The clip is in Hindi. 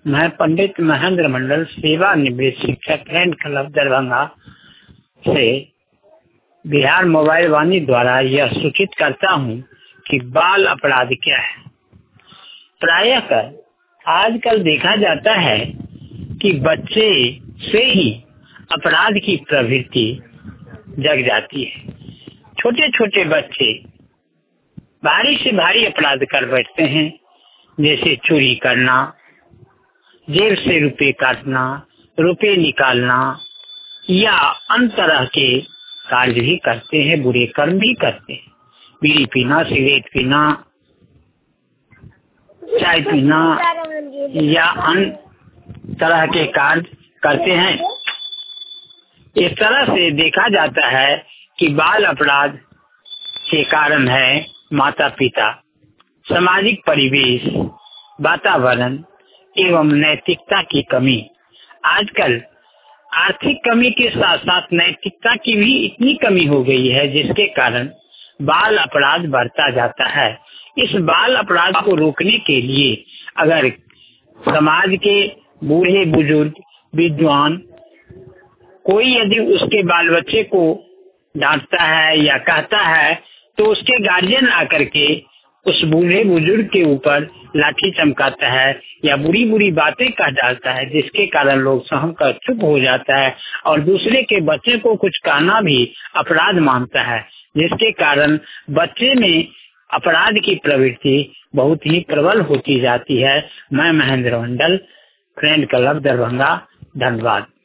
मैं पंडित महेंद्र मंडल, सेवानिवृत्त शिक्षक, फ्रेंड क्लब दरभंगा से बिहार मोबाइल वाणी द्वारा यह सूचित करता हूँ कि बाल अपराध क्या है। प्रायः कर आजकल देखा जाता है कि बच्चे से ही अपराध की प्रवृत्ति जग जाती है। छोटे छोटे बच्चे भारी से भारी अपराध कर बैठते हैं, जैसे चोरी करना, जेब से रुपए काटना, रुपए निकालना या अन्य तरह के कार्य भी करते हैं, बुरे कर्म भी करते हैं। बीड़ी पीना, सिगरेट पीना, चाय पीना या अन्य तरह के कार्य करते हैं। इस तरह से देखा जाता है कि बाल अपराध के कारण है माता पिता, सामाजिक परिवेश, वातावरण एवं नैतिकता की कमी। आजकल आर्थिक कमी के साथ साथ नैतिकता की भी इतनी कमी हो गई है, जिसके कारण बाल अपराध बढ़ता जाता है। इस बाल अपराध को रोकने के लिए अगर समाज के बूढ़े बुजुर्ग, विद्वान कोई यदि उसके बाल बच्चे को डांटता है या कहता है, तो उसके गार्जियन आकर के उस बूढ़े बुजुर्ग के ऊपर लाठी चमकाता है या बुरी बुरी बातें कह डालता है, जिसके कारण लोग सहम कर चुप हो जाता है और दूसरे के बच्चे को कुछ कहना भी अपराध मानता है, जिसके कारण बच्चे में अपराध की प्रवृत्ति बहुत ही प्रबल होती जाती है। मैं महेंद्र मंडल, फ्रेंड क्लब दरभंगा, धन्यवाद।